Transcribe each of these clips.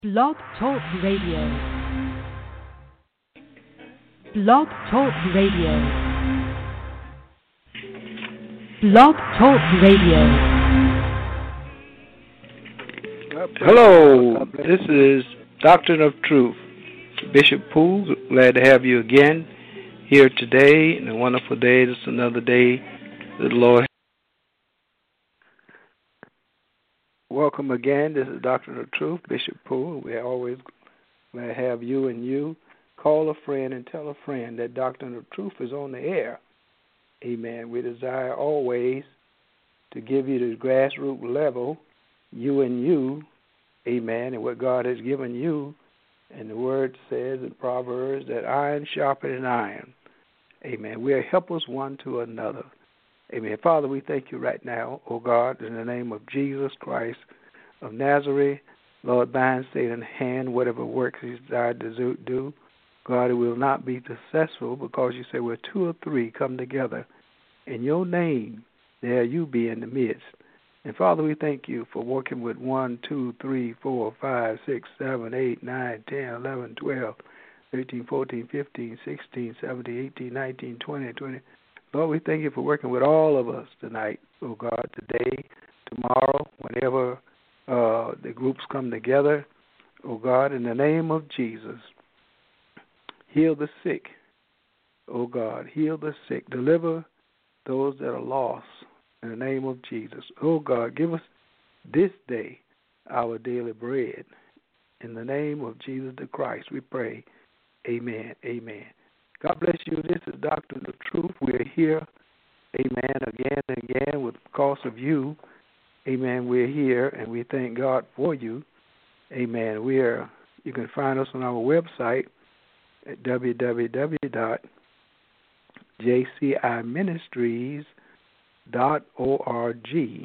Blog Talk Radio. Blog Talk Radio. Blog Talk Radio. Hello, this is Doctrine of Truth. Bishop Poole, glad to have you again here today. And a wonderful day. This is another day that the Lord. Welcome again. This is Doctrine of Truth, Bishop Poole. We're always glad to have you and you. Call a friend and tell a friend that Doctrine of Truth is on the air. Amen. We desire always to give you the grassroots level, you and you, amen, and what God has given you. And the word says in Proverbs that iron sharpeneth iron. Amen. We are helpers one to another. Amen. Father, we thank you right now, O God, in the name of Jesus Christ of Nazareth. Lord, bind Satan's hand, whatever works he desired to do. God, it will not be successful because you say where two or three come together in your name, there you be in the midst. And Father, we thank you for working with 1, 2, 3, 4, 5, 6, 7, 8, 9, 10, 11, 12, 13, 14, 15, 16, 17, 18, 19, 20, 20. Lord, we thank you for working with all of us tonight, oh God, today, tomorrow, whenever the groups come together, oh God, in the name of Jesus. Heal the sick, oh God, heal the sick. Deliver those that are lost in the name of Jesus. Oh God, give us this day our daily bread. In the name of Jesus the Christ, we pray. Amen, amen. God bless you. This is Doctrine of Truth. We're here, amen, again and again with because of you. Amen, we're here, and we thank God for you. Amen. You can find us on our website at www.jciministries.org,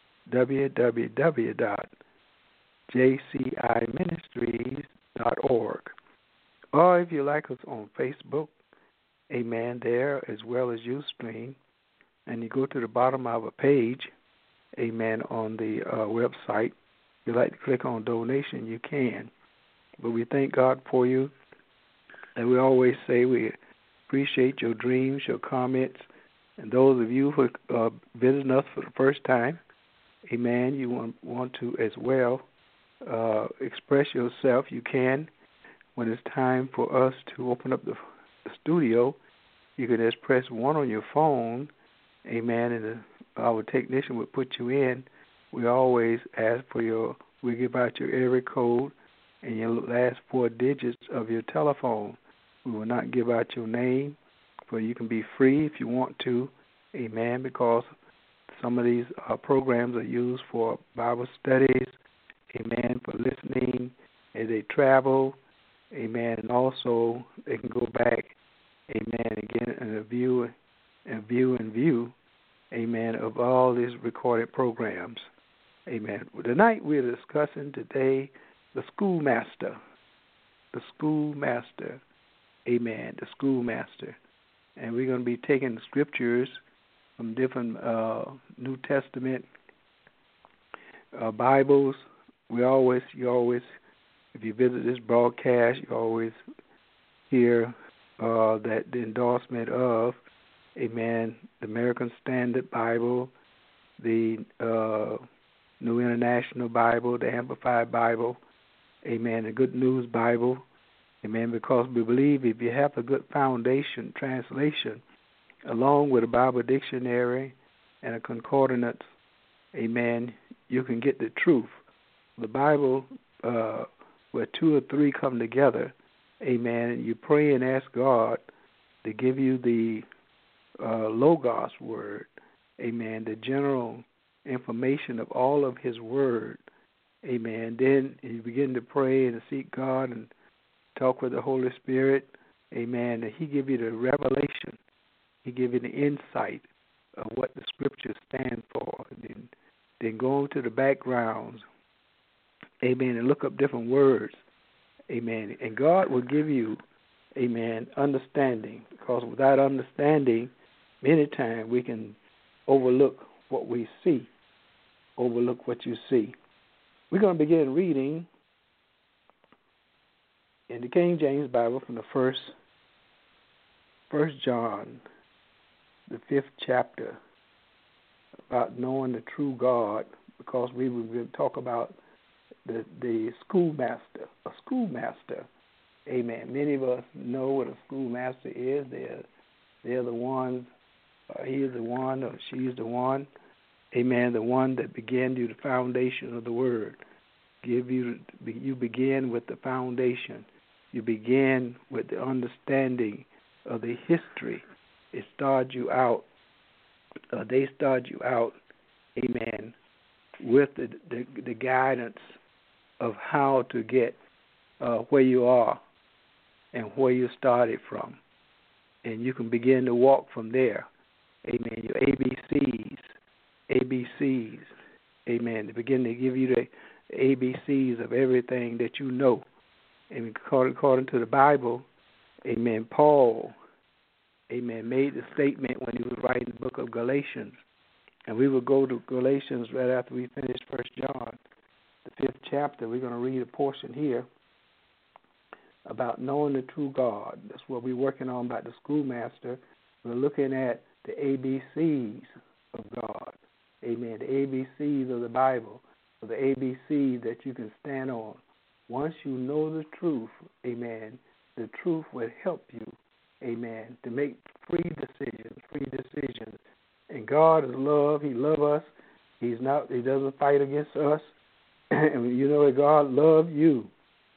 www.jciministries.org. Or if you like us on Facebook, amen, there as well as Ustream, and you go to the bottom of a page, amen, on the website. If you like to click on donation, you can. But we thank God for you. And we always say we appreciate your dreams, your comments, and those of you who are visiting us for the first time, amen, you want to as well express yourself. You can. When it's time for us to open up the studio, you can just press 1 on your phone, amen, and our technician will put you in. We always ask for we give out your area code and your last 4 digits of your telephone. We will not give out your name, for you can be free if you want to, amen, because some of these programs are used for Bible studies, amen, for listening as they travel, amen, and also they can go back, amen, again and view, amen, of all these recorded programs, amen. Tonight we're discussing the schoolmaster, amen, the schoolmaster. And we're going to be taking scriptures from different New Testament Bibles. You always, if you visit this broadcast, you always hear that the endorsement of, amen, the American Standard Bible, the New International Bible, the Amplified Bible, amen, the Good News Bible, amen, because we believe if you have a good foundation translation, along with a Bible dictionary and a concordance, amen, you can get the truth. The Bible, where 2 or 3 come together, amen, and you pray and ask God to give you the Logos word, amen, the general information of all of his word, amen. Then you begin to pray and seek God and talk with the Holy Spirit, amen, and he give you the revelation. He give you the insight of what the scriptures stand for. And then go into the backgrounds, amen, and look up different words, amen. And God will give you, amen, understanding, because without understanding, many times we can overlook what we see, overlook what you see. We're going to begin reading In the King James Bible, from the first John, the 5th chapter, about knowing the true God, because we were going to talk about the schoolmaster, a schoolmaster. Amen. Many of us know what a schoolmaster is. They're the ones, he is the one or she is the one. Amen. The one that began you the foundation of the word. You begin with the foundation. You begin with the understanding of the history. It starts you out. They start you out. Amen. With the guidance of how to get where you are and where you started from. And you can begin to walk from there. Amen. Your ABCs. Amen. They begin to give you the ABCs of everything that you know. And according to the Bible, amen, Paul, amen, made the statement when he was writing the book of Galatians. And we will go to Galatians right after we finish 1 John, the 5th chapter. We're going to read a portion here about knowing the true God. That's what we're working on about the schoolmaster. We're looking at the ABCs of God. Amen. The ABCs of the Bible, or the ABC that you can stand on. Once you know the truth, amen, the truth will help you, amen, to make free decisions. And God is love. He loves us. He doesn't fight against us. And you know that God loves you.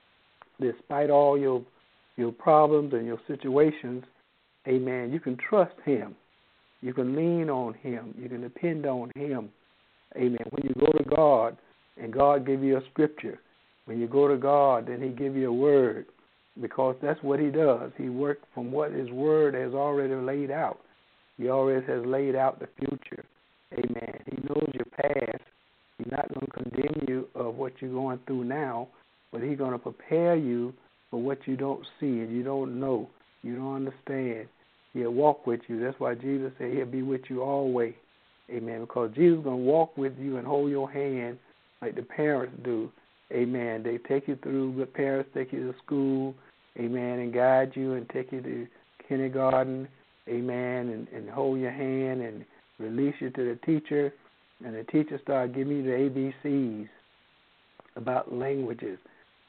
Despite all your problems and your situations, amen, you can trust him. You can lean on him. You can depend on him. Amen. When you go to God and God give you a scripture, when you go to God, then he give you a word, because that's what he does. He works from what his word has already laid out. He always has laid out the future. Amen. He knows your past. He's not going to condemn you of what you're going through now, but he's going to prepare you for what you don't see and you don't know, you don't understand. He'll walk with you. That's why Jesus said he'll be with you always. Amen. Because Jesus is going to walk with you and hold your hand like the parents do. Amen. They take you through, the parents take you to school, amen, and guide you and take you to kindergarten, amen, and hold your hand and release you to the teacher. And the teacher started giving you the ABCs about languages,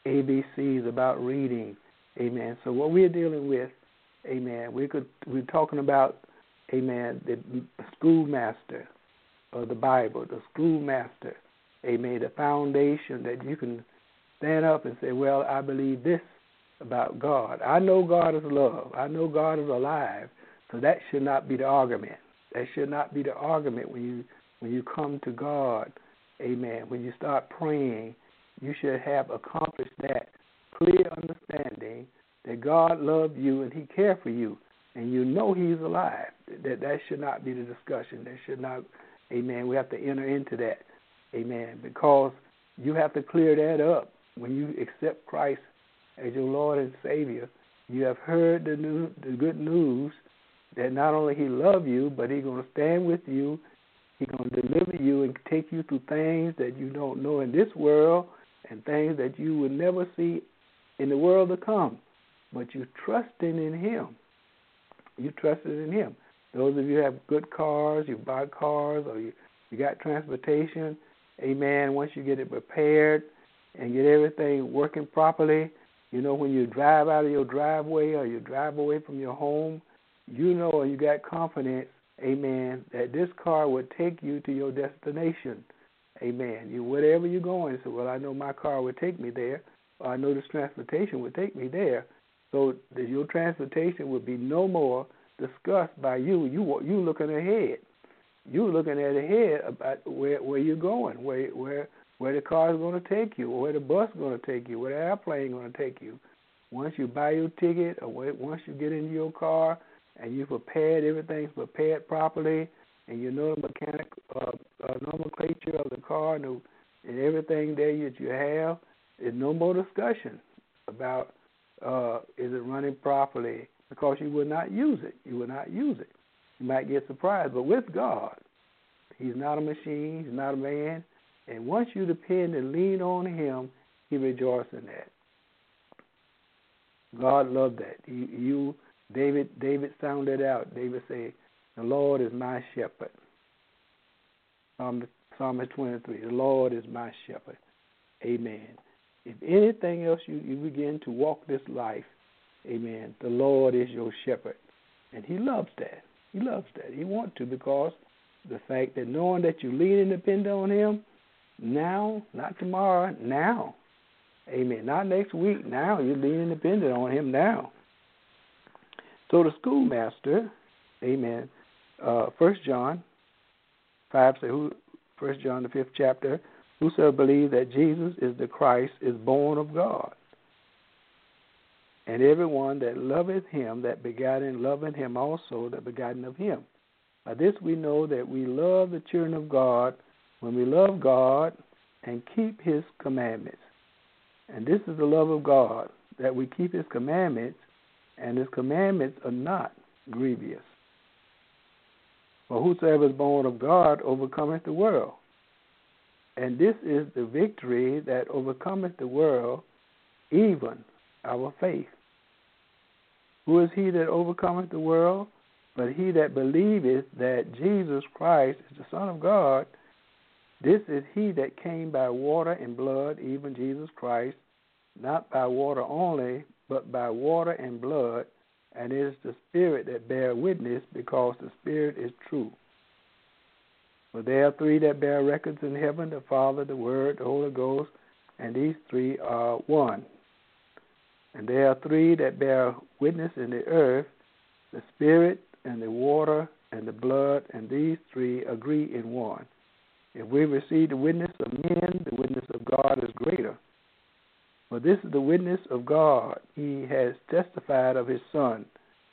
ABCs about reading, amen. So what we're dealing with, amen, we're talking about, amen, the schoolmaster of the Bible, the schoolmaster, amen, the foundation that you can stand up and say, well, I believe this about God. I know God is love. I know God is alive. So that should not be the argument. That should not be the argument when you come to God, amen. When you start praying, you should have accomplished that clear understanding that God loves you and he cares for you, and you know he's alive. That should not be the discussion. That should not, amen, we have to enter into that, amen, because you have to clear that up. When you accept Christ as your Lord and Savior, you have heard the good news that not only he loves you, but he's going to stand with you. He's going to deliver you and take you through things that you don't know in this world and things that you will never see in the world to come. But you trusting in him. You trusted in him. Those of you who have good cars, you buy cars, or you got transportation, amen, once you get it prepared and get everything working properly, you know, when you drive out of your driveway or you drive away from your home, you know, or you got confidence, amen, that this car would take you to your destination. Amen. Whatever you're going, so, well, I know my car would take me there, or I know this transportation would take me there. So that your transportation would be no more discussed by you. You looking ahead. You looking ahead about where you're going, where the car is going to take you, or where the bus is going to take you, where the airplane is going to take you. Once you buy your ticket, or once you get into your car and you prepared, everything's prepared properly, and you know the mechanic nomenclature of the car and everything there that you have, there's no more discussion about is it running properly, because you will not use it. You will not use it. You might get surprised. But with God, he's not a machine. He's not a man. And once you depend and lean on him, he rejoices in that. God loved that. David sounded out. David said, "The Lord is my shepherd." Psalm 23, the Lord is my shepherd. Amen. If anything else you begin to walk this life, amen, the Lord is your shepherd. And he loves that. He loves that. He wants to, because the fact that knowing that you lean and depend on him now, not tomorrow, now. Amen. Not next week, now. You're leaning and dependent on him now. So the schoolmaster, amen, 1 John 5 says, 1 John the 5th chapter, whosoever believes that Jesus is the Christ is born of God. And everyone that loveth him that begotten, loveth him also that begotten of him. By this we know that we love the children of God when we love God and keep his commandments. And this is the love of God, that we keep his commandments, and his commandments are not grievous. For whosoever is born of God overcometh the world. And this is the victory that overcometh the world, even our faith. Who is he that overcometh the world? But he that believeth that Jesus Christ is the Son of God. This is he that came by water and blood, even Jesus Christ, not by water only, but by water and blood. And it is the Spirit that bear witness, because the Spirit is true. For there are three that bear records in heaven, the Father, the Word, the Holy Ghost, and these three are one. And there are three that bear witness in the earth, the Spirit and the water and the blood, and these three agree in one. If we receive the witness of men, the witness of God is greater. For this is the witness of God. He has testified of his Son.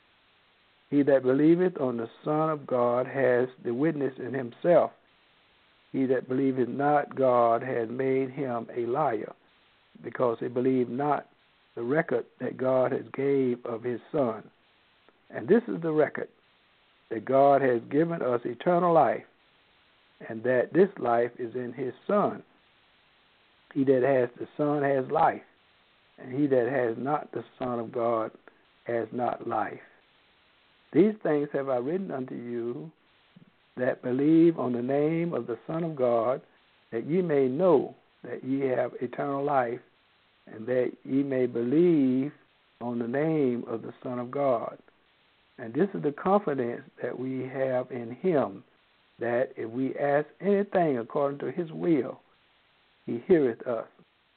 He that believeth on the Son of God has the witness in himself. He that believeth not God has made him a liar, because he believed not the record that God has gave of his Son. And this is the record, that God has given us eternal life, and that this life is in his Son. He that has the Son has life, and he that has not the Son of God has not life. These things have I written unto you that believe on the name of the Son of God, that ye may know that ye have eternal life, and that ye may believe on the name of the Son of God. And this is the confidence that we have in him, that if we ask anything according to his will, he heareth us.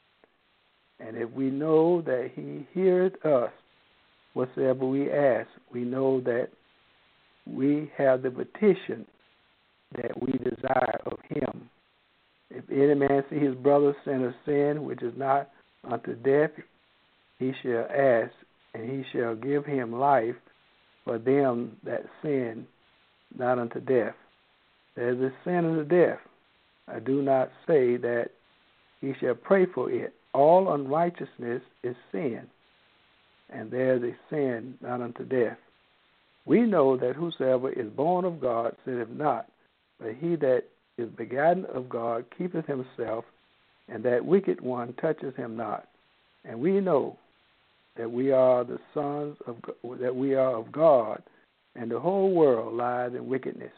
And if we know that he heareth us, whatsoever we ask, we know that we have the petition that we desire of him. If any man see his brother sin a sin which is not unto death, he shall ask, and he shall give him life for them that sin not unto death. There is a sin unto death. I do not say that he shall pray for it. All unrighteousness is sin, and there is a sin not unto death. We know that whosoever is born of God sinneth not, but he that is begotten of God keepeth himself, and that wicked one touches him not. And we know that we are the sons of that we are of God, and the whole world lies in wickedness.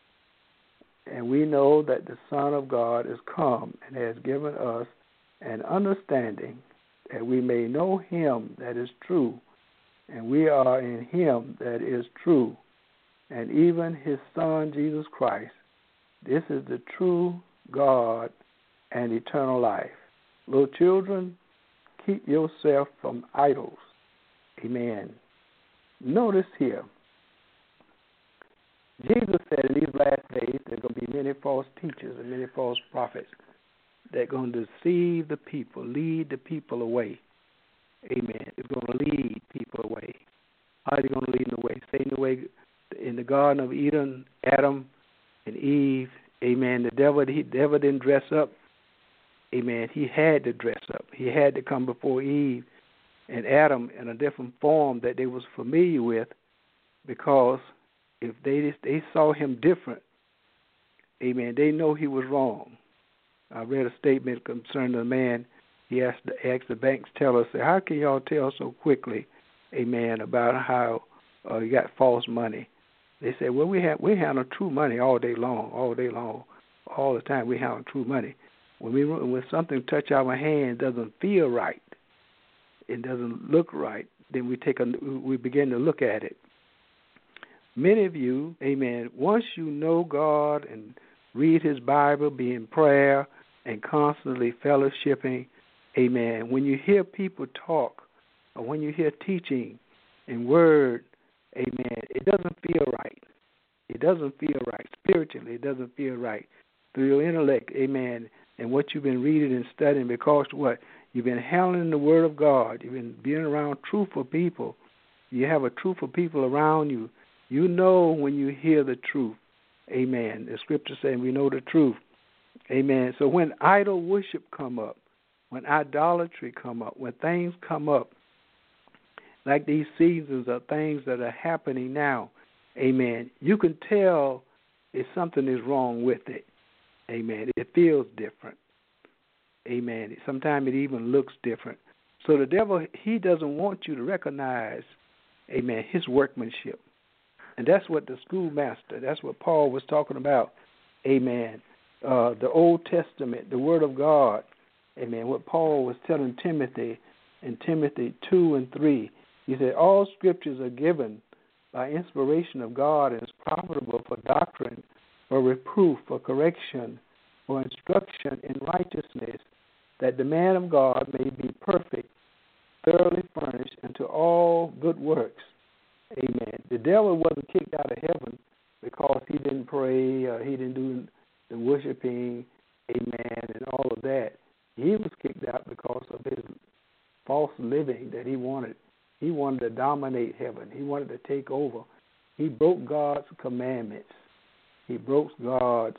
And we know that the Son of God is come and has given us an understanding, that we may know him that is true, and we are in him that is true, and even his Son Jesus Christ. This is the true God and eternal life. Little children, keep yourself from idols. Amen. Notice here, Jesus said in these last days there are going to be many false teachers and many false prophets that are going to deceive the people, lead the people away. Amen. It's going to lead people away. How are they going to lead them away? Satan away in the Garden of Eden, Adam and Eve. Amen. The devil didn't dress up. Amen. He had to dress up. He had to come before Eve and Adam in a different form that they was familiar with, because if they saw him different, amen, they know he was wrong. I read a statement concerning a man. he asked the banks tellers, say, how can y'all tell so quickly, amen, about how you got false money? They said, well, we handle true money all day long, all the time. We handle true money. When something touch our hand doesn't feel right, it doesn't look right, then we begin to look at it. Many of you, amen, once you know God and read His Bible, be in prayer, and constantly fellowshipping, amen, when you hear people talk or when you hear teaching and word, amen, it doesn't feel right. It doesn't feel right. Spiritually, it doesn't feel right. Through your intellect, amen, and what you've been reading and studying, because what? You've been handling the Word of God. You've been being around truthful people. You have a truthful people around you. You know when you hear the truth. Amen. The Scripture saying we know the truth. Amen. So when idol worship come up, when idolatry come up, when things come up, like these seasons of things that are happening now, amen, you can tell if something is wrong with it. Amen. It feels different. Amen. Sometimes it even looks different. So the devil, he doesn't want you to recognize, amen, his workmanship. And that's what the schoolmaster, that's what Paul was talking about, amen. The Old Testament, the Word of God, amen, what Paul was telling Timothy in Timothy 2 and 3. He said, all scriptures are given by inspiration of God and is profitable for doctrine, for reproof, for correction, for instruction in righteousness, that the man of God may be perfect, thoroughly furnished unto all good works. Amen. The devil wasn't kicked out of heaven because he didn't pray or he didn't do the worshiping, amen, and all of that. He was kicked out because of his false living that he wanted. He wanted to dominate heaven. He wanted to take over. He broke God's commandments. He broke God's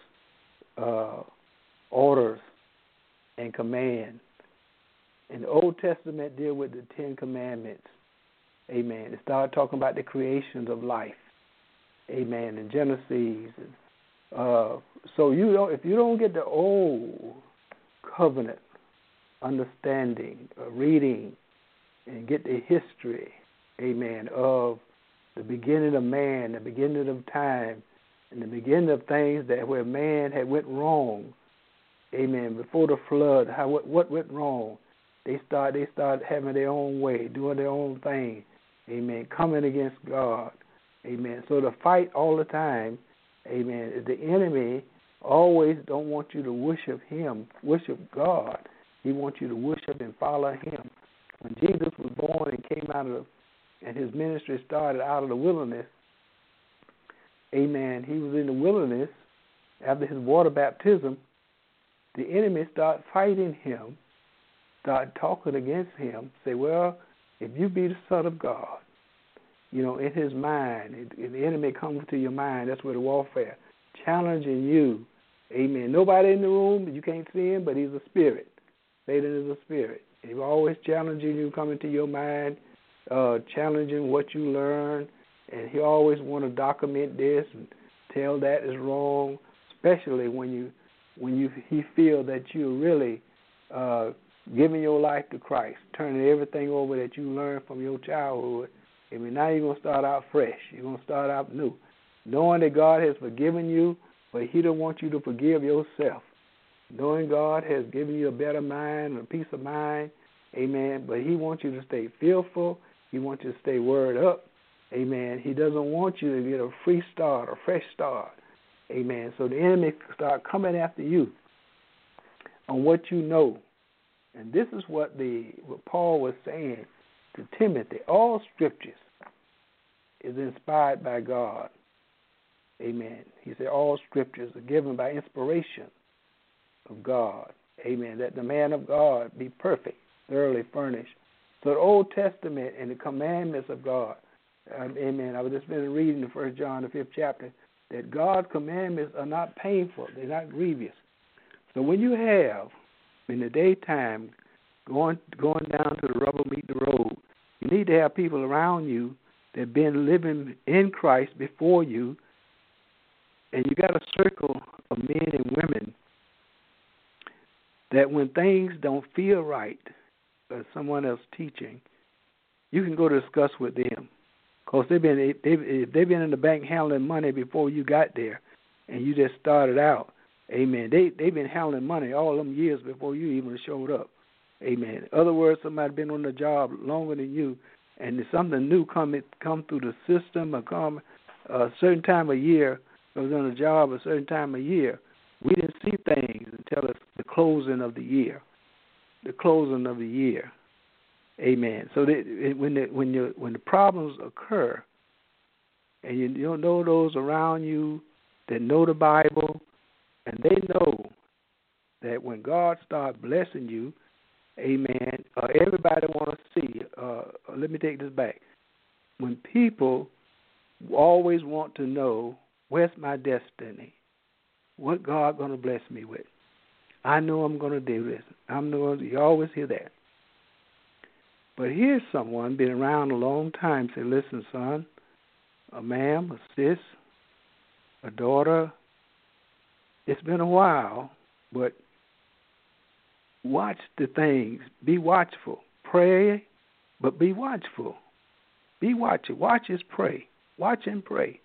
orders and command. And the Old Testament deal with the 10 Commandments. Amen. It started talking about the creations of life. Amen. In Genesis. So if you don't get the old covenant understanding, reading, and get the history, amen, of the beginning of man, the beginning of time, and the beginning of things that where man had went wrong, amen, before the flood, what went wrong? They started having their own way, doing their own thing, amen, coming against God, amen. So the fight all the time, amen, the enemy always don't want you to worship him, worship God. He wants you to worship and follow him. When Jesus was born and came and his ministry started out of the wilderness, amen, he was in the wilderness after his water baptism. The enemy started fighting him, started talking against him, say, well, if you be the Son of God, in his mind, if the enemy comes to your mind, that's where the warfare, challenging you, amen. Nobody in the room, you can't see him, but he's a spirit. Satan is a spirit. He's always challenging you, coming to your mind, challenging what you learn, and he always want to document this and tell that is wrong, especially when he feel that you're really giving your life to Christ, turning everything over that you learned from your childhood. I mean, now you're going to start out fresh. You're going to start out new, knowing that God has forgiven you, but he don't want you to forgive yourself. Knowing God has given you a better mind, a peace of mind, amen, but he wants you to stay fearful. He wants you to stay word up, amen. He doesn't want you to get a free start, a fresh start, amen. So the enemy start coming after you on what you know. And this is what Paul was saying to Timothy. All scriptures is inspired by God, amen. He said all scriptures are given by inspiration of God, amen, that the man of God be perfect, thoroughly furnished. So the Old Testament and the commandments of God, amen, I've just been reading the 1 John, the 5th chapter, that God's commandments are not painful, they're not grievous. So when you have, in the daytime, going down to the rubber meet the road, you need to have people around you that have been living in Christ before you, and you got a circle of men and women that when things don't feel right, someone else teaching, you can go discuss with them. Because they've been in the bank handling money before you got there, and you just started out. Amen. They've been handling money all them years before you even showed up. Amen. In other words, somebody been on the job longer than you, and there's something new come through the system or come a certain time of year. I was on the job a certain time of year. We didn't see things until it's the closing of the year. The closing of the year. Amen. So when the problems occur, and you don't know those around you that know the Bible, and they know that when God starts blessing you, amen, everybody want to see. Let me take this back. When people always want to know, where's my destiny? What God going to bless me with? I know I'm going to do this. You always hear that. But here's someone been around a long time. Say, listen, son, a ma'am, a sis, a daughter. It's been a while, but watch the things. Be watchful. Pray, but be watchful. Be watching. Watch is pray. Watch and pray.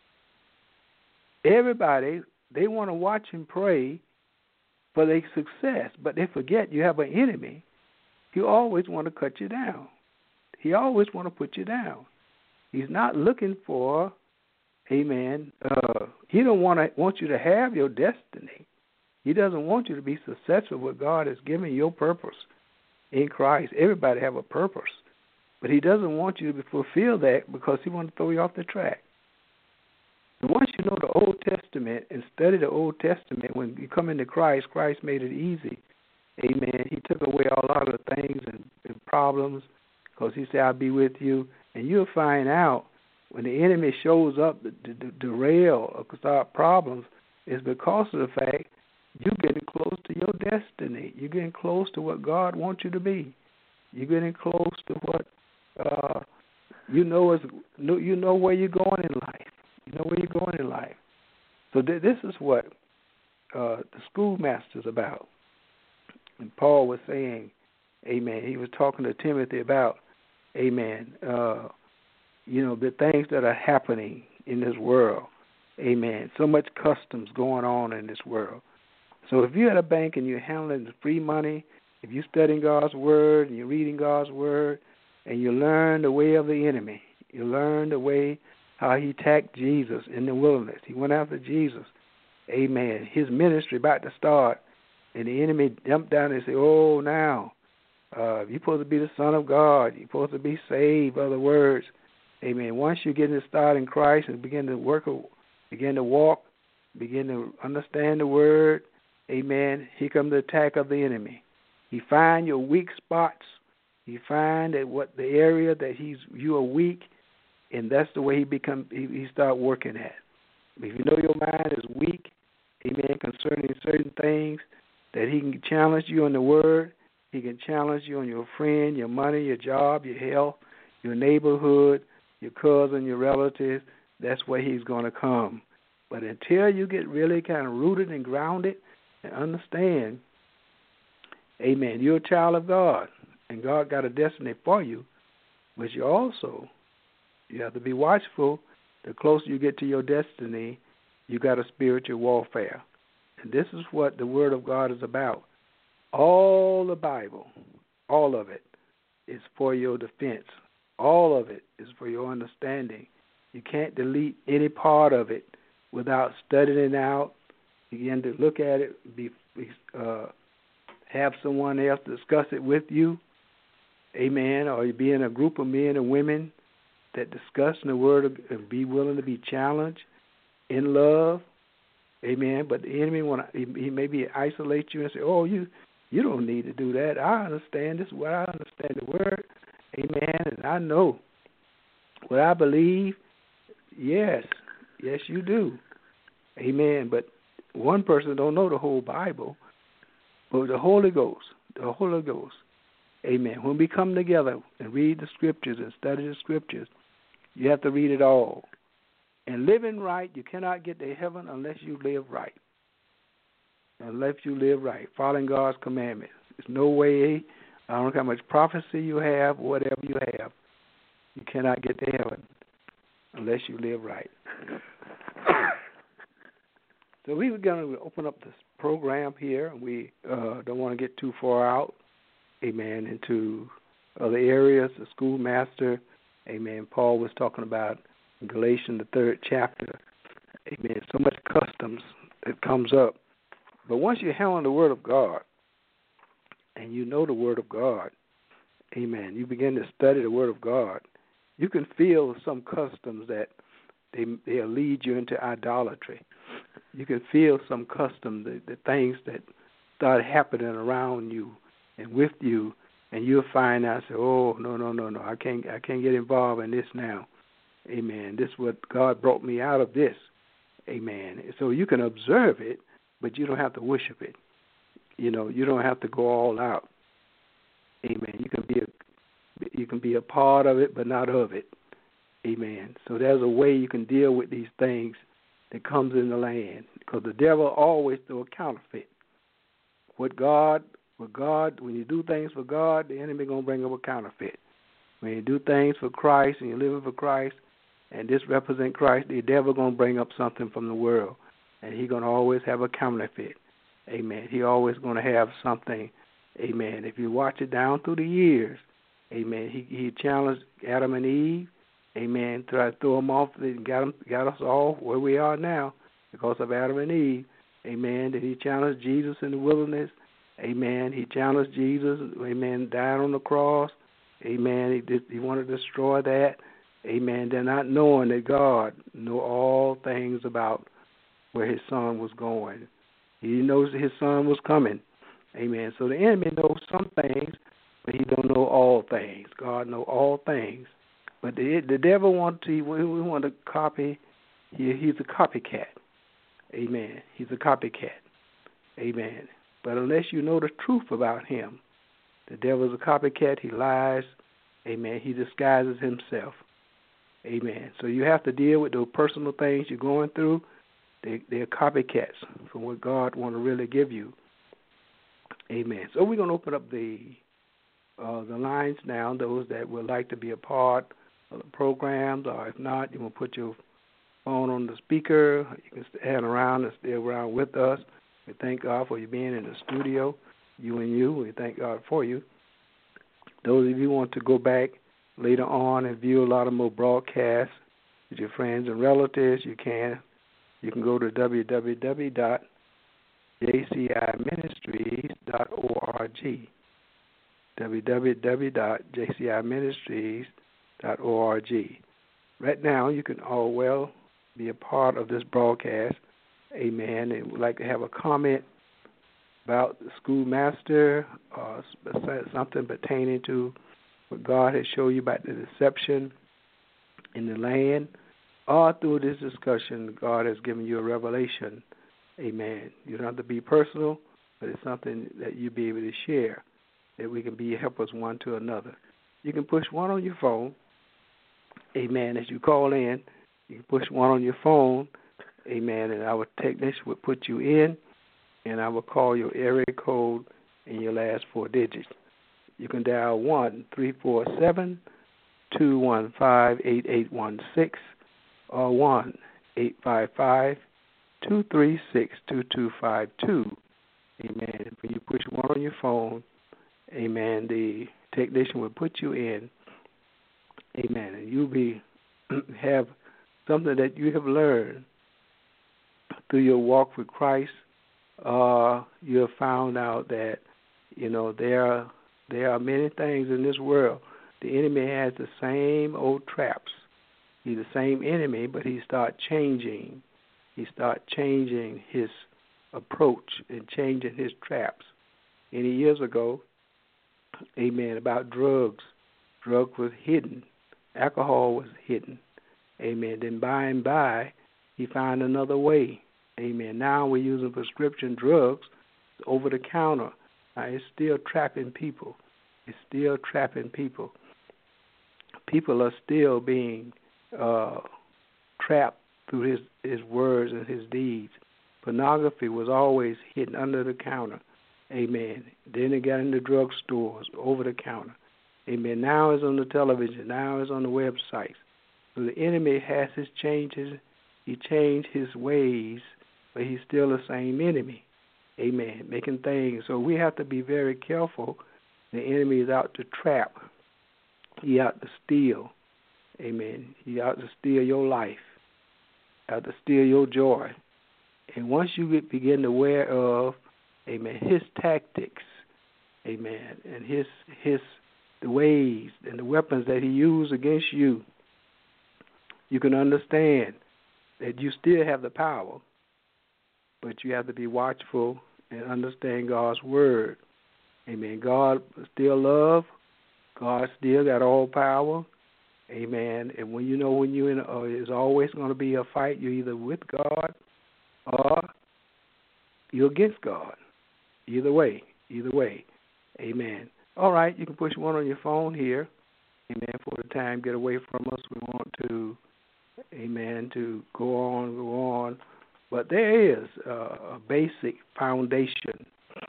Everybody, they want to watch and pray for their success, but they forget you have an enemy. He always want to cut you down. He always want to put you down. He's not looking for, amen, he don't want you to have your destiny. He doesn't want you to be successful with God has given your purpose in Christ. Everybody have a purpose. But he doesn't want you to fulfill that because he wants to throw you off the track. And once you know the Old Testament and study the Old Testament, when you come into Christ, Christ made it easy. Amen. He took away a lot of the things and problems because he said, I'll be with you. And you'll find out when the enemy shows up to derail or start problems, it's because of the fact you're getting close to your destiny. You're getting close to what God wants you to be. You're getting close to what you know where you're going in life. You know where you're going in life. So this is what the schoolmaster's about. And Paul was saying, amen, he was talking to Timothy about, amen, the things that are happening in this world. Amen. So much customs going on in this world. So if you're at a bank and you're handling the free money, if you're studying God's word and you're reading God's word and you learn the way of the enemy, you learn the way how he attacked Jesus in the wilderness. He went after Jesus. Amen. His ministry about to start. And the enemy jumped down and said, oh, now, you're supposed to be the Son of God. You're supposed to be saved, other words. Amen. Once you get started in Christ and begin to work, begin to walk, begin to understand the word, amen, here comes the attack of the enemy. He find your weak spots. He find that what the area that you are weak, and that's the way he start working at. If you know your mind is weak, amen, concerning certain things, that he can challenge you in the word. He can challenge you on your friend, your money, your job, your health, your neighborhood, your cousin, your relatives. That's where he's going to come. But until you get really kind of rooted and grounded and understand, amen, you're a child of God, and God got a destiny for you, but you have to be watchful. The closer you get to your destiny, you got a spiritual warfare. And this is what the Word of God is about. All the Bible, all of it, is for your defense. All of it is for your understanding. You can't delete any part of it without studying it out. Begin to look at it, have someone else discuss it with you. Amen. Or you be in a group of men and women that discuss the Word and be willing to be challenged in love. Amen. But the enemy he maybe isolate you and say, oh, you don't need to do that. I understand this is what I understand the word. Amen. And I know what I believe. Yes, you do. Amen. But one person don't know the whole Bible, but the Holy Ghost. Amen. When we come together and read the Scriptures and study the Scriptures, you have to read it all. And living right, you cannot get to heaven unless you live right. unless you live right, following God's commandments. There's no way, I don't care how much prophecy you have, whatever you have, you cannot get to heaven unless you live right. So we were going to open up this program here. We don't want to get too far out, amen, into other areas. The schoolmaster, amen, Paul was talking about in Galatians, the 3rd chapter, amen, so much customs that comes up. But once you handle the Word of God and you know the Word of God, amen, you begin to study the Word of God, you can feel some customs that they'll lead you into idolatry. You can feel some customs, the things that start happening around you and with you, and you'll find out, say, oh, no, I can't get involved in this now. Amen. This is what God brought me out of this. Amen. So you can observe it, but you don't have to worship it. You don't have to go all out. Amen. You can be a part of it, but not of it. Amen. So there's a way you can deal with these things that comes in the land, because the devil always throw a counterfeit. When you do things for God, the enemy gonna bring up a counterfeit. When you do things for Christ and you're living for Christ, and this represent Christ, the devil gonna bring up something from the world, and he gonna always have a counterfeit. Amen. He always gonna have something. Amen. If you watch it down through the years, amen. He challenged Adam and Eve. Amen. Tried to throw them off and got us all where we are now because of Adam and Eve. Amen. Then he challenged Jesus in the wilderness. Amen. He challenged Jesus. Amen. Died on the cross. Amen. He wanted to destroy that. Amen. They're not knowing that God knew all things about where his son was going. He knows that his son was coming. Amen. So the enemy knows some things, but he don't know all things. God knows all things. But the devil wants to, we want to copy. He's a copycat. Amen. He's a copycat. Amen. But unless you know the truth about him, the devil's a copycat. He lies. Amen. He disguises himself. Amen. So you have to deal with those personal things you're going through. They're copycats from what God want to really give you. Amen. So we're going to open up the lines now, those that would like to be a part of the programs, or if not, you want to put your phone on the speaker. You can stand around and stay around with us. We thank God for you being in the studio, you and you. We thank God for you. Those of you who want to go back later on and view a lot of more broadcasts with your friends and relatives, you can. You can go to www.jciministries.org. www.jciministries.org. Right now, you can all well be a part of this broadcast. Amen. And would like to have a comment about the schoolmaster or something pertaining to what God has shown you about the deception in the land. All through this discussion, God has given you a revelation. Amen. You don't have to be personal, but it's something that you'll be able to share, that we can be helpers one to another. You can push one on your phone. Amen. As you call in, you can push one on your phone. Amen. And our technician will put you in, and I will call your area code and your last 4 digits. You can dial 1-347-215-8816 or 1-855-236-2252. Amen. When you push one on your phone, amen, the technician will put you in. Amen. And you'll have something that you have learned through your walk with Christ. You have found out that, there are many things in this world. The enemy has the same old traps. He's the same enemy, but he start changing. He start changing his approach and changing his traps. Many years ago, amen, about drugs. Drugs was hidden. Alcohol was hidden. Amen. Then by and by, he found another way. Amen. Now we're using prescription drugs over the counter. Now it's still trapping people. It's still trapping people. People are still being trapped through his words and his deeds. Pornography was always hidden under the counter. Amen. Then it got in the drugstores, over the counter. Amen. Now it's on the television. Now it's on the websites. So the enemy has his changes. He changed his ways, but he's still the same enemy. Amen. Making things. So we have to be very careful. The enemy is out to trap. He out to steal. Amen. He out to steal your life. Out to steal your joy. And once you begin to aware of, amen, his tactics, amen, and the ways and the weapons that he used against you, you can understand that you still have the power, but you have to be watchful and understand God's word. Amen. God still love. God still got all power. Amen. And when you're in, it's always going to be a fight. You're either with God or you're against God. Either way. Amen. All right, you can push one on your phone here. Amen. For the time, get away from us. We want to, amen, to go on. But there is a basic foundation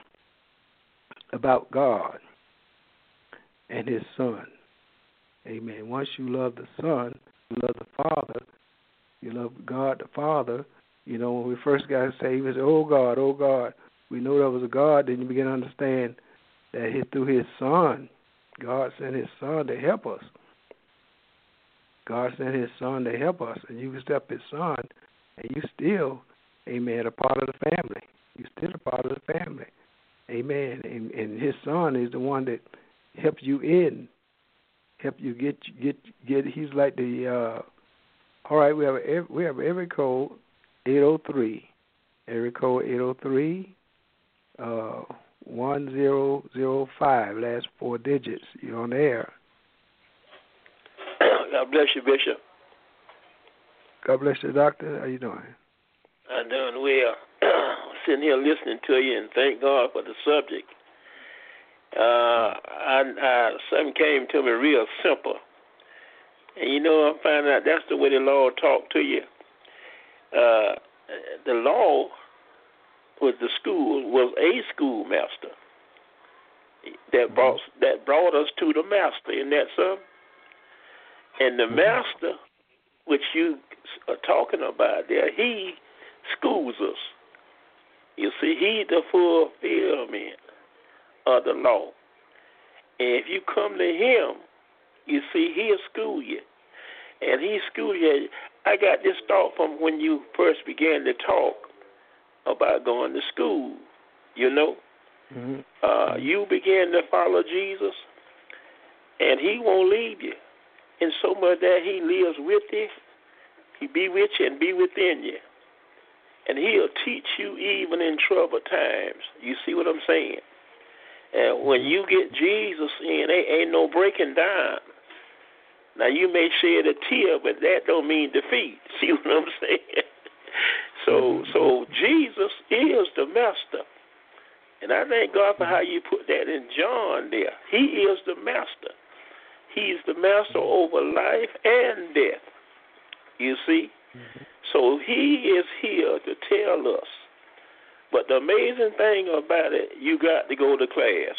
about God and his Son. Amen. Once you love the Son, you love the Father, you love God the Father. When we first got saved, we said, oh God. We know there was a God. Then you begin to understand that through his Son, God sent his Son to help us. God sent his Son to help us. And you accept his Son, and you still, amen, a part of the family. You still a part of the family. Amen. And his Son is the one that helps you help you get. He's like the. All right, we have every code 803. Area code 803. 1005. Last 4 digits. You're on the air. God bless you, Bishop. God bless you, Doctor. How you doing? I'm doing well. Sitting here listening to you, and thank God for the subject. Something came to me real simple. And I'm finding out that's the way the Lord talked to you. The law was the school, was a schoolmaster that brought us to the master. Isn't that so? And the master, which you are talking about there, he schools us. You see, he's the fulfillment of the law. And if you come to him, you see, he'll school you. And he school you. I got this thought from when you first began to talk about going to school, Mm-hmm. You begin to follow Jesus, and he won't leave you. And so much that he lives with you, he be with you and be within you. And he'll teach you even in troubled times. You see what I'm saying? And when you get Jesus in, there ain't no breaking down. Now, you may shed a tear, but that don't mean defeat. See what I'm saying? So Jesus is the master. And I thank God for how you put that in John there. He is the master. He's the master over life and death. You see? Mm-hmm. So he is here to tell us. But the amazing thing about it, you got to go to class.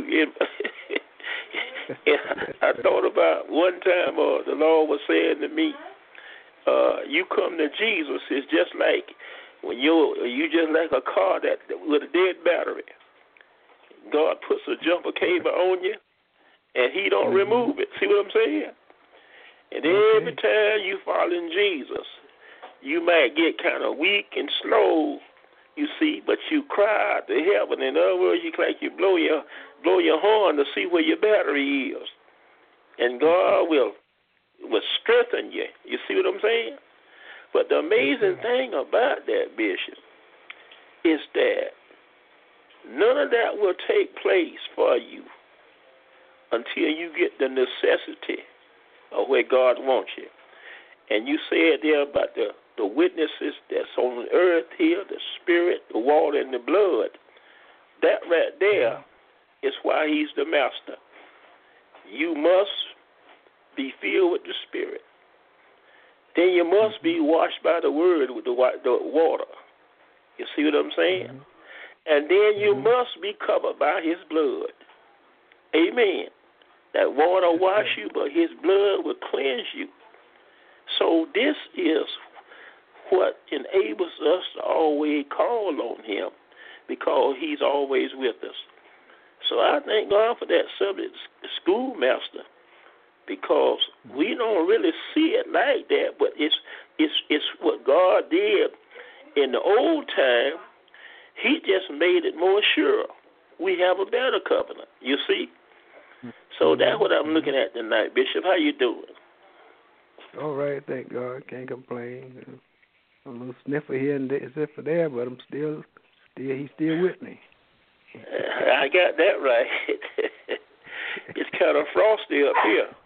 I thought about one time the Lord was saying to me, you come to Jesus, it's just like when you just like a car that with a dead battery. God puts a jumper cable on you, and he don't remove it. See what I'm saying? And every time you follow in Jesus, you might get kind of weak and slow, you see, but you cry out to heaven. In other words, you like you blow your horn to see where your battery is. And God will strengthen you. You see what I'm saying? But the amazing thing about that, Bishop, is that none of that will take place for you until you get the necessity of where God wants you. And you said there about the witnesses that's on the earth here, the spirit, the water, and the blood. That right there is why he's the master. You must be filled with the Spirit. Then you must be washed by the Word with the water. You see what I'm saying? Mm-hmm. And then you must be covered by his blood. Amen. That water wash you, but his blood will cleanse you. So this is what enables us to always call on him, because he's always with us. So I thank God for that subject schoolmaster, because we don't really see it like that, but it's what God did in the old time. He just made it more sure. We have a better covenant, you see? So that's what I'm looking at tonight. Bishop, how you doing? All right, thank God. Can't complain. A little sniffer here and there, but he's still with me. I got that right. It's kind of frosty up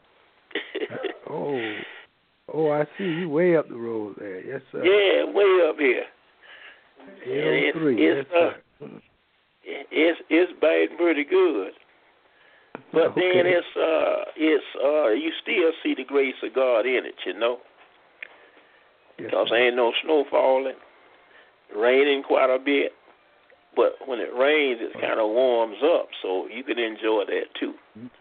here. Oh, I see. You way up the road there. Yes, sir. Yeah, way up here. 803. Yes, sir. It's biting pretty good. But then it's you still see the grace of God in it, you know. Because there ain't no snow falling, raining quite a bit. But when it rains, it kind of warms up, so you can enjoy that too.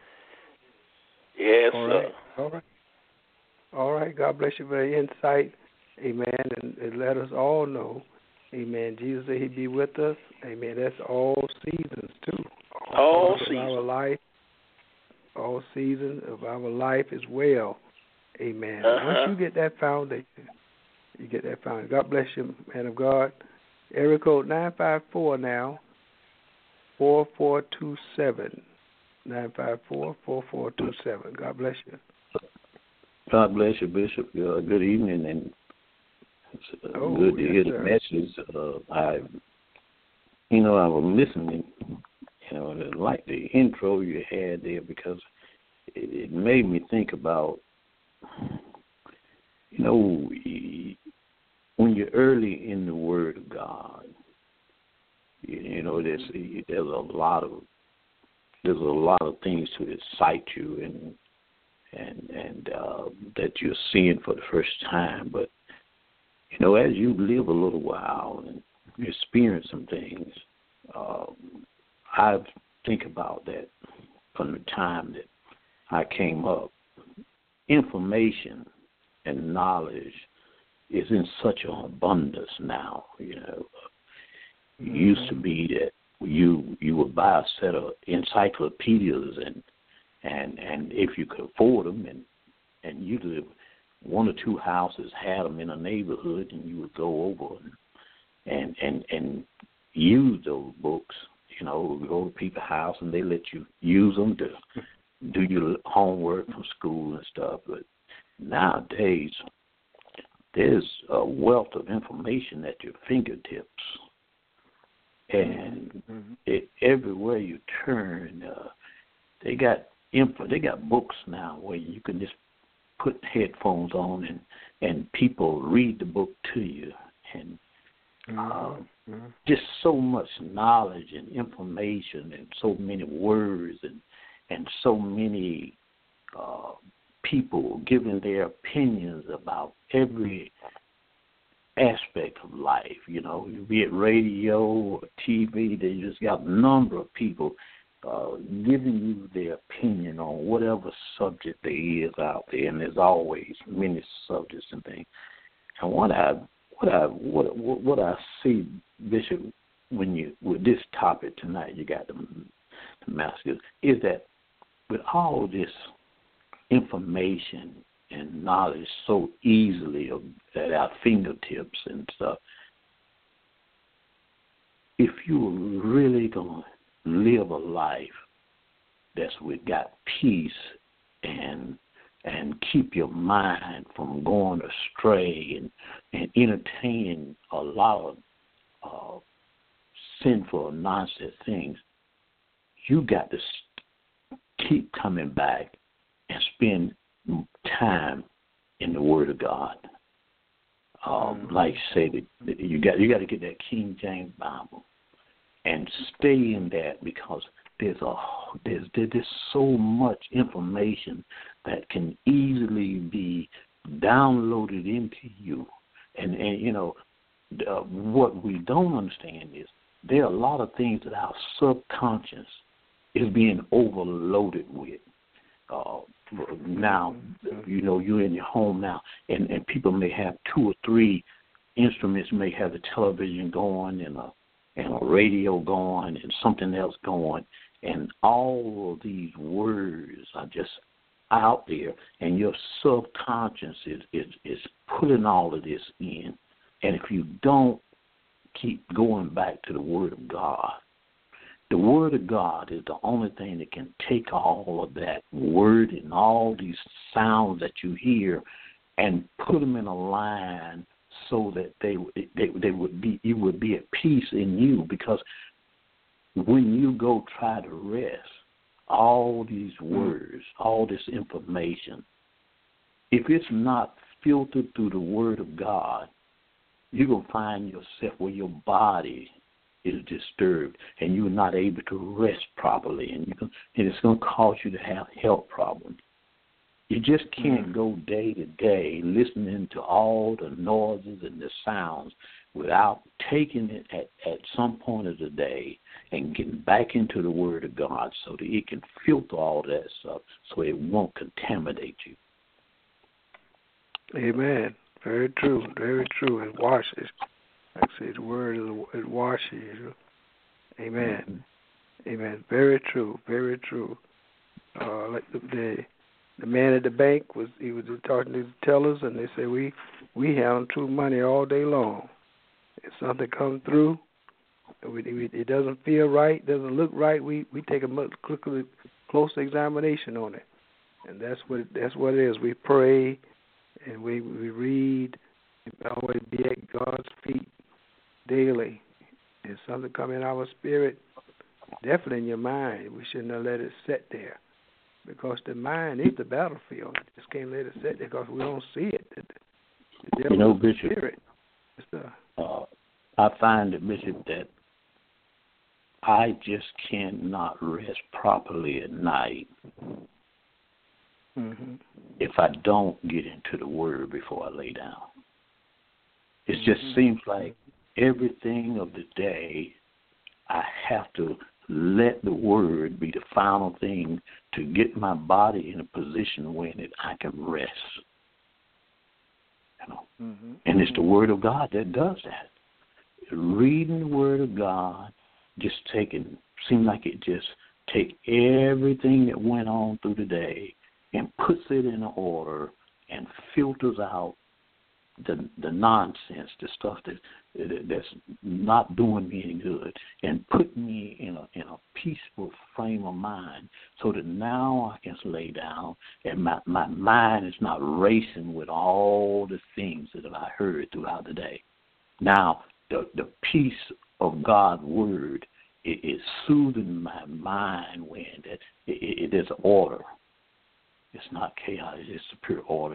Yes, sir. All right. God bless you for the insight. Amen. And let us all know, amen, Jesus said he'd be with us. Amen. That's all seasons too. All seasons. Our life. All seasons of our life as well. Amen. Once you get that foundation, God bless you, man of God. Area code 954 now, 4427. 954-4427. God bless you. God bless you, Bishop. Good evening, and it's good to hear the message. I was listening, like the intro you had there, because it made me think about, when you're early in the Word of God, there's a lot of things to excite you and that you're seeing for the first time. But as you live a little while and you experience some things, I think about that from the time that I came up. Information and knowledge is in such an abundance now. It used to be that you would buy a set of encyclopedias and if you could afford them, and usually one or two houses had them in a neighborhood, and you would go over and use those books. Go to people's house and they let you use them to do your homework from school and stuff. But nowadays, there's a wealth of information at your fingertips, and everywhere you turn, they got books now where you can just put headphones on and people read the book to you, and just so much knowledge and information and so many words and so many people giving their opinions about every aspect of life. Be it radio or TV, they just got a number of people giving you their opinion on whatever subject there is out there, and there's always many subjects and things. And what I see, Bishop, with this topic tonight, you got the masters, is that with all this information and knowledge so easily at our fingertips and stuff, if you're really going to live a life that's got peace and keep your mind from going astray and entertaining a lot of sinful, nonsense things, you got to keep coming back and spend time in the Word of God. Like you said, you got to get that King James Bible and stay in that, because there's so much information that can easily be downloaded into you, and what we don't understand is there are a lot of things that our subconscious is being overloaded with. Now, you're in your home now, and people may have 2 or 3 instruments, may have the television going and a radio going and something else going, and all of these words are just out there, and your subconscious is putting all of this in. And if you don't keep going back to the Word of God, the Word of God is the only thing that can take all of that word and all these sounds that you hear and put them in a line so that they would be, you would be at peace in you. Because when you go try to rest, all these words, all this information, if it's not filtered through the Word of God, you're going to find yourself where your body is disturbed and you're not able to rest properly, and it's going to cause you to have health problems. You just can't go day to day listening to all the noises and the sounds without taking it at some point of the day and getting back into the Word of God so that it can filter all that stuff so it won't contaminate you. Amen. Very true. Very true. It washes. Like I say, the Word it washes you. Amen. Amen. Very true. Very true. Like the man at the bank was talking to the tellers, and they say we have true money all day long. If something comes through, it doesn't feel right, doesn't look right, we take a much closer examination on it, and that's what it is. We pray and we read, and always be at God's feet daily. If something come in our spirit, definitely in your mind, we shouldn't have let it sit there, because the mind is the battlefield. Just can't let it sit there because we don't see it. The devil is the Bishop, spirit. I find that, Bishop, that I just cannot rest properly at night if I don't get into the Word before I lay down. It just seems like everything of the day I have to let the Word be the final thing to get my body in a position where I can rest. And it's the Word of God that does that. Reading the Word of God, seems like it just take everything that went on through the day and puts it in order and filters out the nonsense, the stuff that's not doing me any good, and put me in a peaceful frame of mind so that now I can lay down and my mind is not racing with all the things that I heard throughout the day. Now, the peace of God's Word is soothing my mind when there's order. It's not chaos. It's a pure order.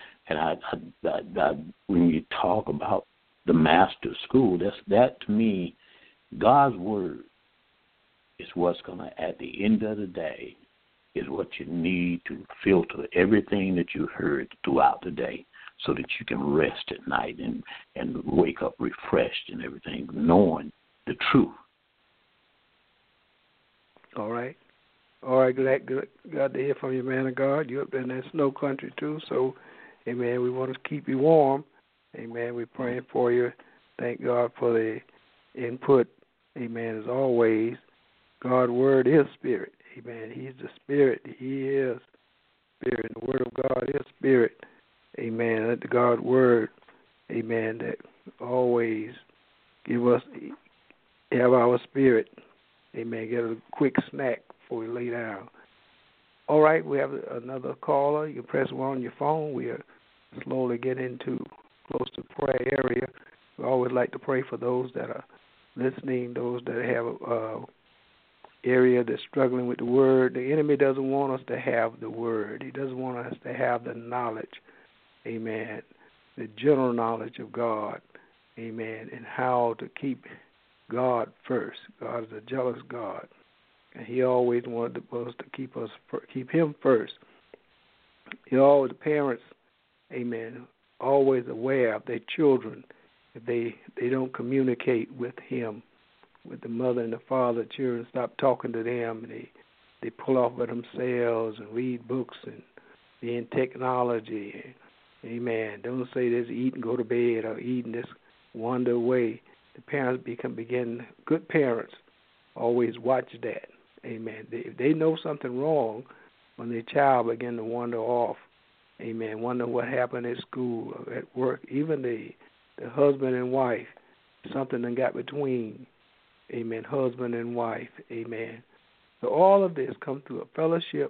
And when you talk about the master school, that to me, God's Word is what's going to, at the end of the day, is what you need to filter everything that you heard throughout the day, so that you can rest at night and wake up refreshed and everything, knowing the truth. All right. Glad to hear from you, man of God. You're up there in that snow country, too, so, amen, we want to keep you warm. Amen, we're praying for you. Thank God for the input. Amen, as always. God's Word is Spirit. Amen, He's the Spirit. He is Spirit. The Word of God is Spirit. Amen. Let the God's Word, amen, that always have our spirit. Amen. Get a quick snack before we lay down. All right, we have another caller. You can press 1 on your phone. We are slowly getting close to prayer area. We always like to pray for those that are listening, those that have area that's struggling with the Word. The enemy doesn't want us to have the Word. He doesn't want us to have the knowledge. Amen. The general knowledge of God. Amen. And how to keep God first. God is a jealous God. And He always wanted us to keep Him first. The parents, amen, always aware of their children if they don't communicate with him, with the mother and the father, children stop talking to them, and they pull off by themselves and read books and be in technology. Amen. Don't say this, eat and go to bed, or eat and just wander away. The parents begin good parents. Always watch that. Amen. If they know something wrong, when their child begin to wander off, amen, wonder what happened at school or at work, even the husband and wife, something that got between, amen, husband and wife, amen. So all of this comes through a fellowship,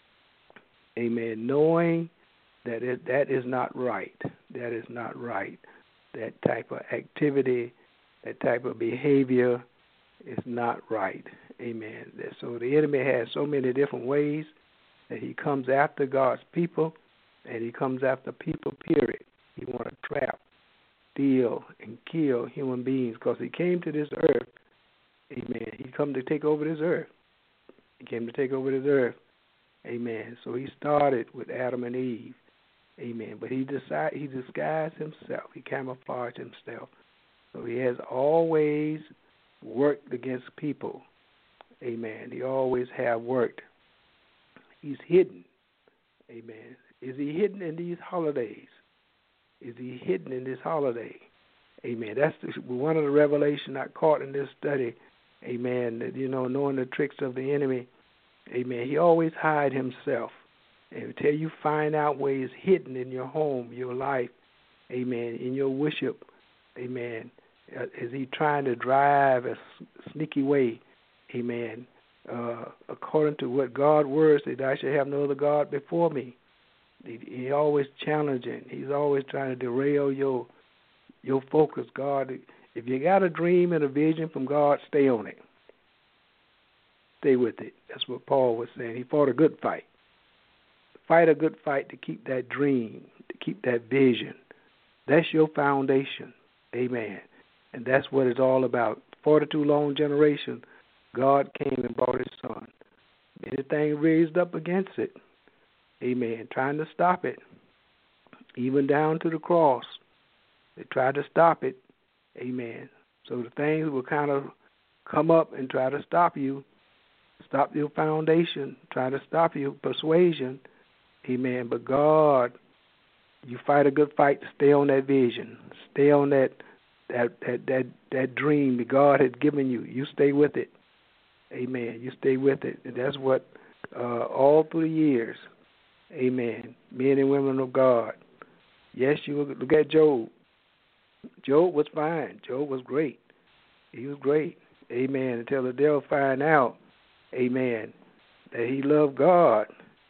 amen, knowing that that is not right. That is not right. That type of activity, that type of behavior is not right. Amen. So the enemy has so many different ways that he comes after God's people, and he comes after people, period. He wants to trap, steal, and kill human beings because he came to this earth. Amen. He come to take over this earth. He came to take over this earth. Amen. So he started with Adam and Eve. Amen. But he disguised himself. He camouflaged himself. So he has always worked against people. Amen. He always have worked. He's hidden. Amen. Is he hidden in these holidays? Is he hidden in this holiday? Amen. That's one of the revelations I caught in this study. Amen. That, knowing the tricks of the enemy. Amen. He always hide himself. And until you find out where he's hidden in your home, your life, amen, in your worship, amen, is he trying to drive a sneaky way, amen, according to what God's word said, I shall have no other God before me. He's always challenging. He's always trying to derail your focus. God, if you got a dream and a vision from God, stay on it. Stay with it. That's what Paul was saying. He fought a good fight. Fight a good fight to keep that dream, to keep that vision. That's your foundation. Amen. And that's what it's all about. 42 long generations, God came and brought his son. Anything raised up against it, amen, trying to stop it, even down to the cross, they tried to stop it, amen. So the things will kind of come up and try to stop you, stop your foundation, try to stop your persuasion, amen. But God, you fight a good fight to stay on that vision, stay on that dream that God had given you. You stay with it, amen. You stay with it, and that's what all through the years, amen, men and women of God. Yes, you look at Job. Job was fine. Job was great. He was great, amen, until the devil find out, amen, that he loved God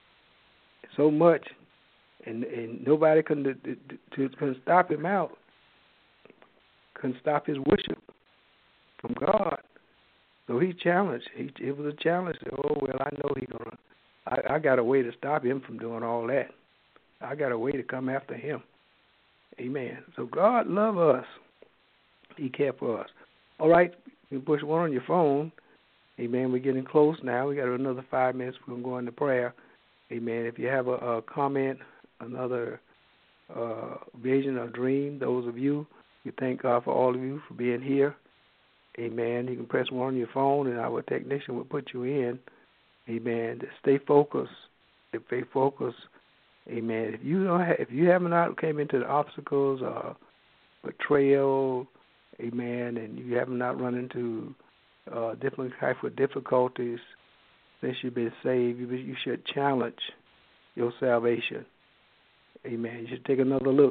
so much, and nobody couldn't stop him out, couldn't stop his worship from God. So he challenged. It was a challenge. Oh, well, I know he's going to. I got a way to stop him from doing all that. I got a way to come after him. Amen. So God loves us. He cares for us. All right, you can push one on your phone. Amen. We're getting close now. We got another 5 minutes. We're going to go into prayer. Amen. If you have a comment, another vision or dream, those of you, we thank God for all of you for being here. Amen. You can press one on your phone, and our technician will put you in. Amen. Stay focused. Stay focused. Amen. If you haven't came into the obstacles or betrayal, amen, and you have not run into different type of difficulties since you've been saved, you should challenge your salvation. Amen. You should take another look.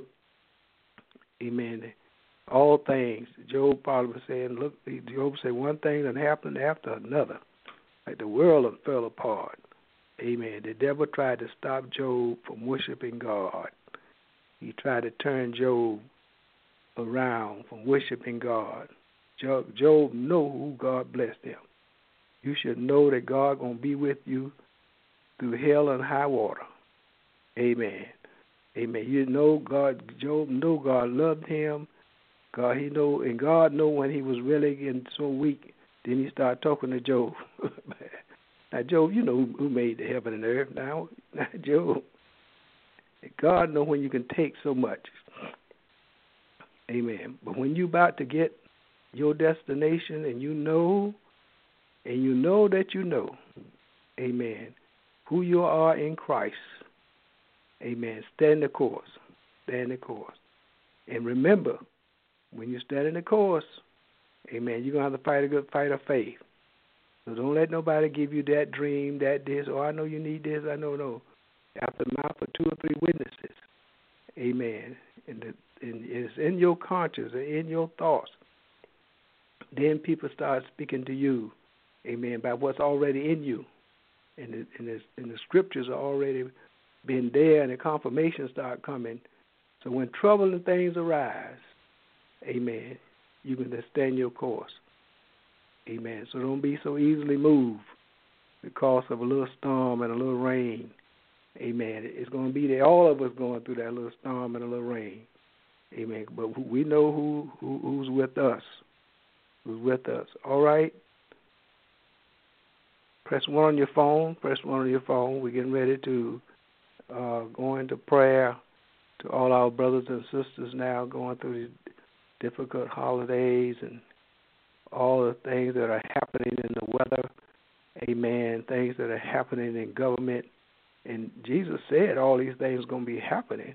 Amen. All things. Job probably was saying, look, Job said one thing that happened after another. Like the world fell apart. Amen. The devil tried to stop Job from worshiping God. He tried to turn Job around from worshiping God. Job know who God blessed him. You should know that God going to be with you through hell and high water. Amen. Amen. You know God. Job know God loved him. God know when he was really getting so weak. Then he started talking to Job. Now, Job, you know who made the heaven and earth now. Not Job. God know when you can take so much. Amen. But when you about to get your destination and you know that you know, amen, who you are in Christ, amen, stand the course. Stand the course. And remember, when you stand in the course, amen, you're going to have to fight a good fight of faith. So don't let nobody give you that dream, that this, I know you need this, I know, no. After the mouth of 2 or 3 witnesses, amen, and it's in your conscience and in your thoughts, then people start speaking to you, amen, about what's already in you. And the scriptures are already been there, and the confirmations start coming. So when trouble and things arise, amen, you can just stand your course. Amen. So don't be so easily moved because of a little storm and a little rain. Amen. It's going to be there. All of us going through that little storm and a little rain. Amen. But we know who's with us. Who's with us. All right? Press 1 on your phone. Press 1 on your phone. We're getting ready to go into prayer to all our brothers and sisters now going through these difficult holidays and all the things that are happening in the weather, amen, things that are happening in government. And Jesus said all these things are going to be happening.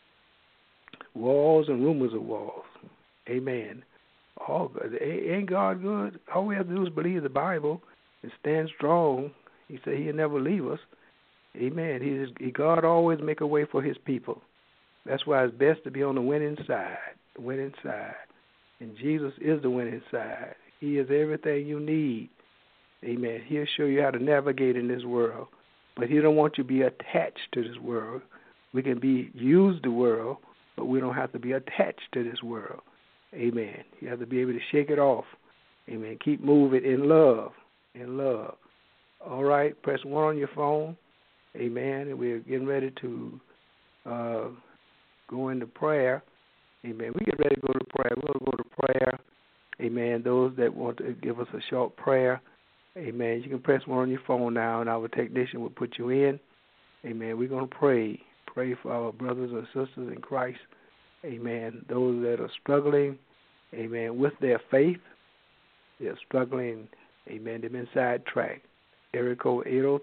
Wars and rumors of wars, amen. All good. Ain't God good? All we have to do is believe the Bible and stand strong. He said he'll never leave us, amen. God always make a way for his people. That's why it's best to be on the winning side, And Jesus is the winning side. He is everything you need. Amen. He'll show you how to navigate in this world. But he don't want you to be attached to this world. We can use the world, but we don't have to be attached to this world. Amen. You have to be able to shake it off. Amen. Keep moving in love. In love. All right. Press 1 on your phone. Amen. And we're getting ready to go into prayer. Amen. We get ready to go to prayer. We're going to go to prayer. Amen. Those that want to give us a short prayer, amen, you can press 1 on your phone now, and our technician will put you in. Amen. We're going to pray. Pray for our brothers and sisters in Christ. Amen. Those that are struggling, amen, with their faith. They're struggling, amen. They've been sidetracked. Area code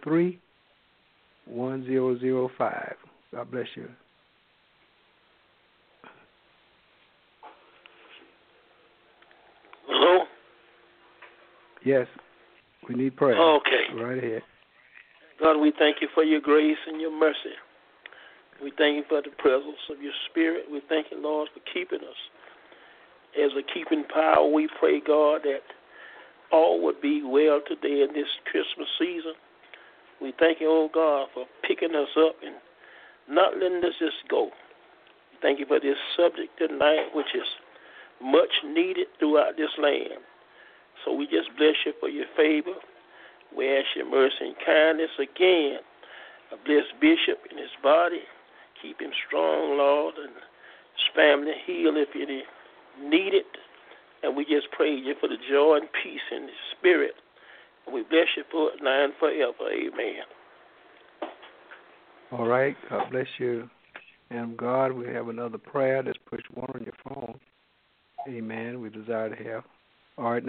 803-1005. God bless you. Hello? Yes, we need prayer. Okay. Go right ahead. God, we thank you for your grace and your mercy. We thank you for the presence of your spirit. We thank you, Lord, for keeping us. As a keeping power, we pray, God, that all would be well today in this Christmas season. We thank you, oh God, for picking us up and not letting us just go. Thank you for this subject tonight, which is much needed throughout this land. So we just bless you for your favor. We ask your mercy and kindness again. Bless Bishop and his body. Keep him strong, Lord, and his family heal if any need it. And we just praise you for the joy and peace in the spirit. And we bless you for it now and forever. Amen. All right. God bless you. And God, we have another prayer. Just push 1 on your phone. Amen. We desire to have. All right,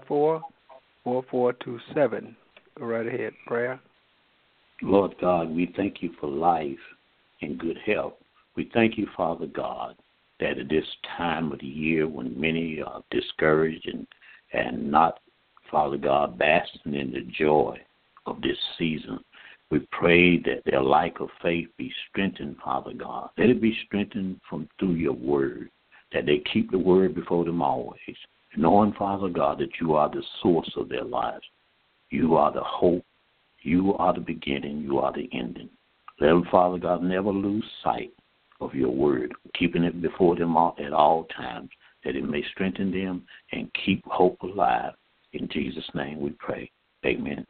954-4427. Go right ahead. Prayer. Lord God, we thank you for life and good health. We thank you, Father God, that at this time of the year when many are discouraged and not, Father God, basking in the joy of this season, we pray that their lack of faith be strengthened, Father God. Let it be strengthened through your word, that they keep the word before them always, knowing, Father God, that you are the source of their lives. You are the hope. You are the beginning. You are the ending. Let them, Father God, never lose sight of your word, keeping it before them at all times, that it may strengthen them and keep hope alive. In Jesus' name we pray. Amen.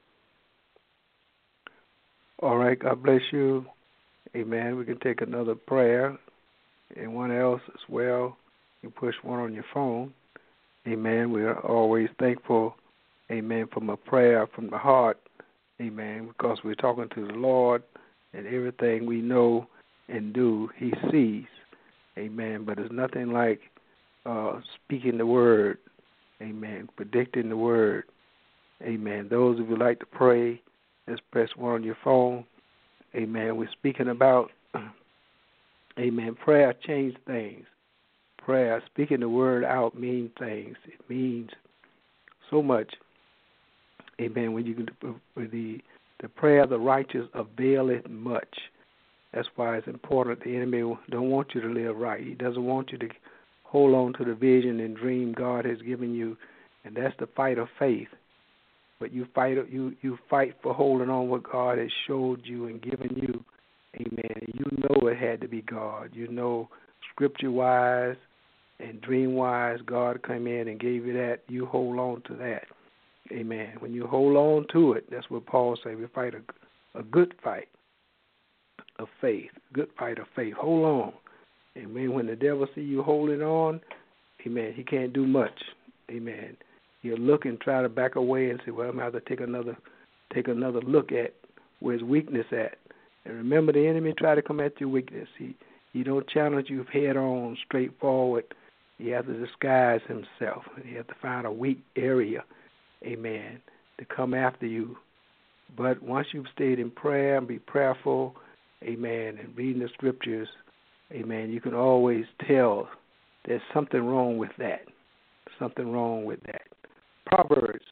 All right. God bless you. Amen. We can take another prayer. Anyone else as well, you push 1 on your phone. Amen. We are always thankful, amen, from a prayer from the heart, amen, because we're talking to the Lord, and everything we know and do, he sees, amen. But it's nothing like, speaking the word. Amen. Predicting the word. Amen. Those of you who like to pray, just press 1 on your phone. Amen. We're speaking about, amen, prayer changes things. Prayer, speaking the word out means things. It means so much. Amen. When you can, the prayer of the righteous availeth much. That's why it's important. The enemy don't want you to live right. He doesn't want you to hold on to the vision and dream God has given you, and that's the fight of faith. But you fight for holding on what God has showed you and given you. Amen. You know it had to be God. You know, scripture-wise and dream-wise, God came in and gave you that. You hold on to that. Amen. When you hold on to it, that's what Paul said. We fight a good fight of faith. Good fight of faith. Hold on. Amen. When the devil see you holding on, amen, he can't do much. Amen. He'll look and try to back away and say, well, I'm going to have to take another look at where his weakness at. And remember, the enemy try to come at your weakness. He don't challenge you head on, straightforward. He has to disguise himself. He has to find a weak area, amen, to come after you. But once you've stayed in prayer and be prayerful, amen, and reading the scriptures, amen, you can always tell there's something wrong with that. Something wrong with that. Proverbs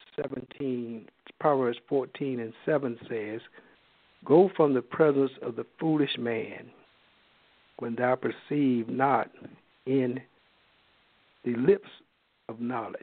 14:7 says, go from the presence of the foolish man when thou perceive not in the lips of knowledge.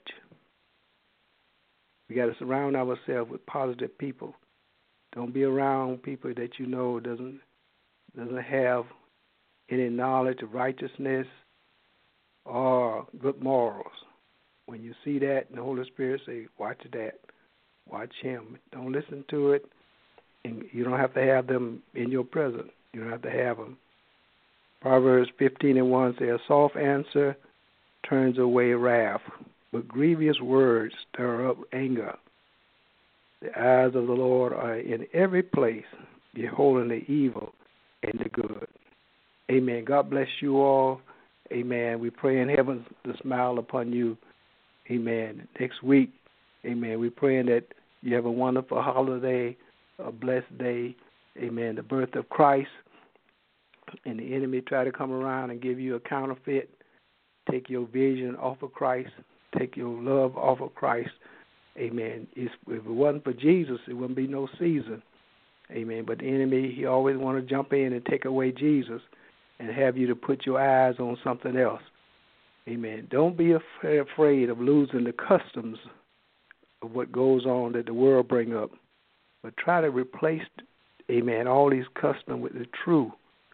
We got to surround ourselves with positive people. Don't be around people that you know doesn't have any knowledge of righteousness or good morals. When you see that, the Holy Spirit say, watch that. Watch him. Don't listen to it. And you don't have to have them in your presence. You don't have to have them. Proverbs 15:1 says, a soft answer turns away wrath, but grievous words stir up anger. The eyes of the Lord are in every place, beholding the evil and the good. Amen. God bless you all. Amen. We pray in heaven to smile upon you. Amen. Next week, amen, we're praying that you have a wonderful holiday, a blessed day. Amen. The birth of Christ. And the enemy try to come around and give you a counterfeit, take your vision off of Christ, take your love off of Christ. Amen. If it wasn't for Jesus, it wouldn't be no season. Amen. But the enemy, he always want to jump in and take away Jesus and have you to put your eyes on something else. Amen. Don't be afraid of losing the customs of what goes on that the world bring up. But try to replace, amen, all these customs with the true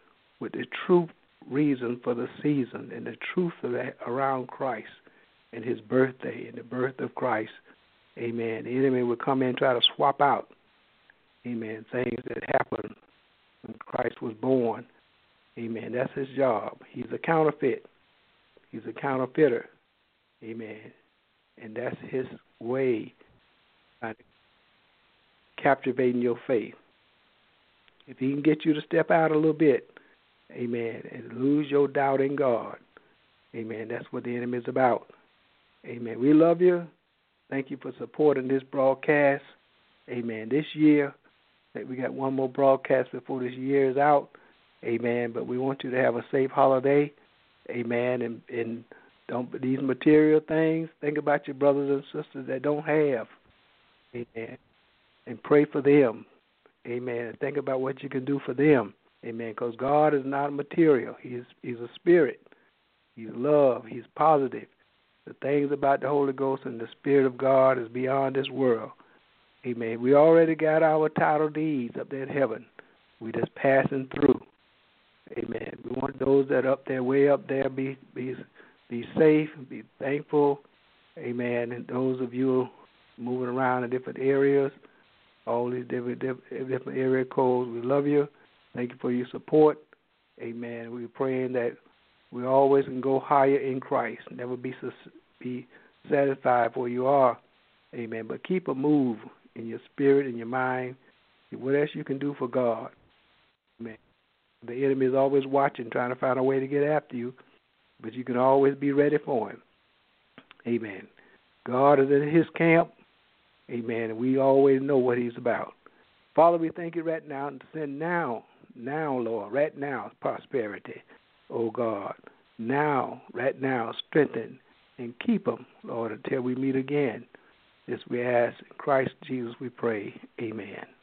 reason for the season and the truth around Christ and his birthday and the birth of Christ. Amen. The enemy will come in and try to swap out, amen, things that happened when Christ was born. Amen. That's his job. He's a counterfeit. He's a counterfeiter. Amen. And that's his way of captivating your faith. If he can get you to step out a little bit, amen, and lose your doubt in God, amen, that's what the enemy is about. Amen. We love you. Thank you for supporting this broadcast. Amen. This year, we got one more broadcast before this year is out. Amen. But we want you to have a safe holiday. Amen. And don't these material things, think about your brothers and sisters that don't have. Amen. And pray for them. Amen. And think about what you can do for them. Amen. Because God is not material. He's a spirit. He's love. He's positive. The things about the Holy Ghost and the Spirit of God is beyond this world. Amen. We already got our title deeds up there in heaven. We're just passing through. Amen. We want those that are up there, way up there, be safe, be thankful. Amen. And those of you moving around in different areas, all these different area codes, we love you. Thank you for your support. Amen. We're praying that we always can go higher in Christ, never be satisfied where you are. Amen. But keep a move in your spirit and your mind. What else you can do for God? Amen. The enemy is always watching, trying to find a way to get after you. but you can always be ready for him. Amen. God is in his camp. Amen. And we always know what he's about. Father, we thank you right now and send now, Lord, right now, prosperity, oh God. Now, right now, strengthen and keep them, Lord, until we meet again. This we ask in Christ Jesus we pray. Amen.